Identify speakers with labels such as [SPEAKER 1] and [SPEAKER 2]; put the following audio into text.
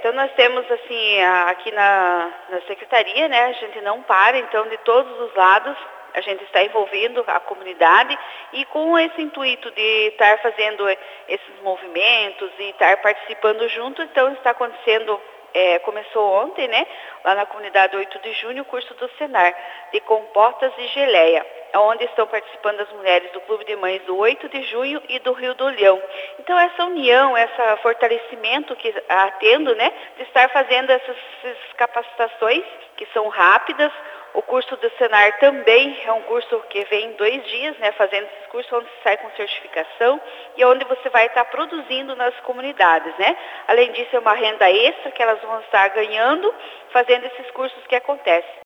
[SPEAKER 1] Então nós temos assim, aqui na secretaria, né, a gente não para, então de todos os lados a gente está envolvendo a comunidade e com esse intuito de estar fazendo esses movimentos e estar participando junto, então está acontecendo, começou ontem, né, lá na comunidade 8 de junho, o curso do Senar, de compotas e geleia, onde estão participando as mulheres do Clube de Mães do 8 de junho e do Rio do Leão. Então essa união, esse fortalecimento que está tendo, né, de estar fazendo essas capacitações que são rápidas. O curso do Senar também é um curso que vem 2 dias, né, fazendo esses cursos onde se sai com certificação e onde você vai estar produzindo nas comunidades, né? Além disso, é uma renda extra que elas vão estar ganhando fazendo esses cursos que acontecem.